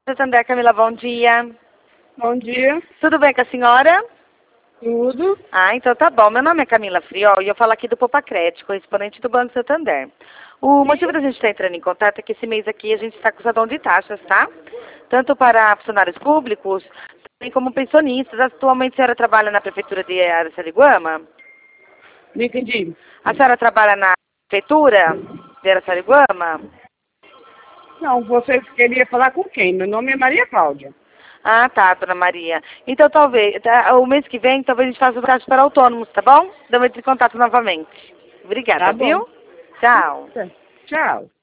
Santander, Camila, bom dia. Bom dia. Tudo bem com a senhora? Tudo. Ah, então tá bom. Meu nome é Camila Friol e eu falo aqui do Popacred, correspondente do Banco Santander. O motivo da gente estar entrando em contato é que esse mês aqui a gente está com sadão de taxas, tá? Tanto para funcionários públicos, também como pensionistas. Atualmente a senhora trabalha na Prefeitura de Araçariguama? Não entendi. A senhora trabalha na Prefeitura de Araçariguama? Não, você queria falar com quem? Meu nome é Maria Cláudia. Ah, tá, dona Maria. Então, talvez, o mês que vem, talvez a gente faça o cadastro para autônomos, tá bom? Dá entre em contato novamente. Obrigada, Tá bom. viu? Tchau. Tchau.